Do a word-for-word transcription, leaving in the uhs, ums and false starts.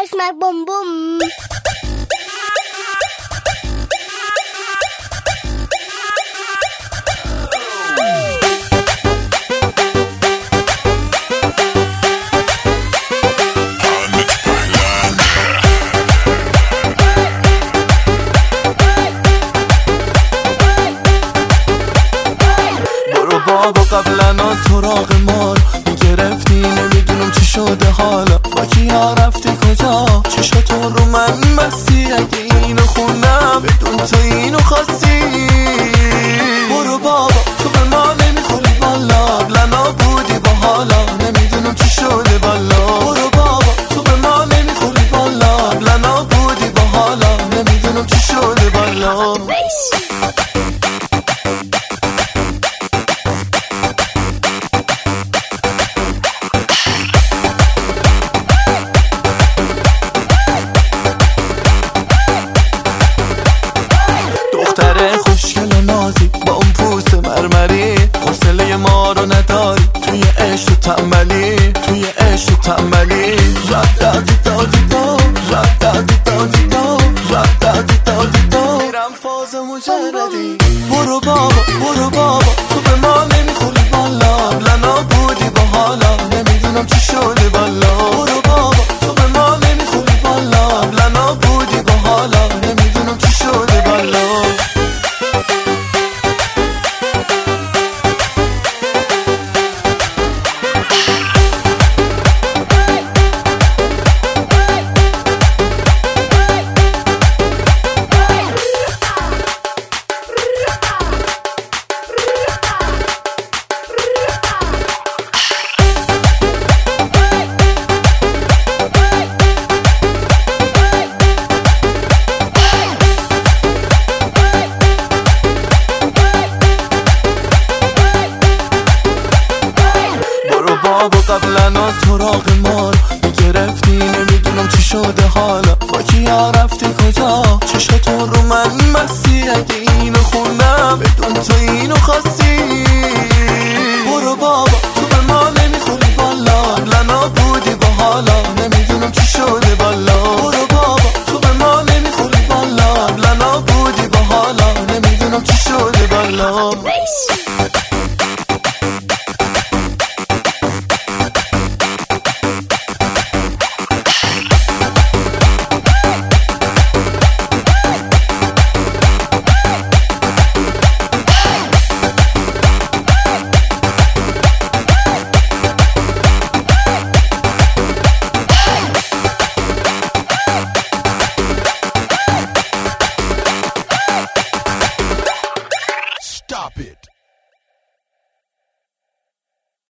smack smack boom boom. بابا قبلا از سراغ مار میگرفتی، نمیدونم چی شده حالا، با کیا رفتی کجا، چشاتون رو من بستی، اگه اینو خوندم بدون تو اینو خواستی. برو بابا تو به ما نمیخوری والا، قبلا بودی با حالا، نمیدونم چی شده والا. برو بابا تو به ما نمیخوری والا، قبلا بودی با حالا، نمیدونم چی شده والا. دختره خوشگل و نازی با اون پوست مرمری، حوصله ما رو نداری توی عشق و تنبلی، توی عشق و تنبلی. رد دادی دادی دا، رد دادی دادی دا، رد دادی دادی دا، میرم فاز مجردی. برو بابا برو بابا تو به ما نمیخوری والا، قبلا بودی با حالا، نمیدونم چی شده والا. برو بابا تو به ما نمیخوری والا، قبلا بودی با حالا، نمیدونم چی شده والا. بابا قبلا از سراغ مار میگرفتی، نمیدونم چی شده حالا، با کیا رفتی کجا، چشاتون رو من بستی، اگه اینو خوندم بدون تو اینو خواستی. برو بابا تو به ما نمیخوری والا، قبلا بودی با حالا، نمیدونم چی شده والا. برو بابا تو به ما نمیخوری والا، قبلا بودی با حالا، نمیدونم چی شده والا. Stop it.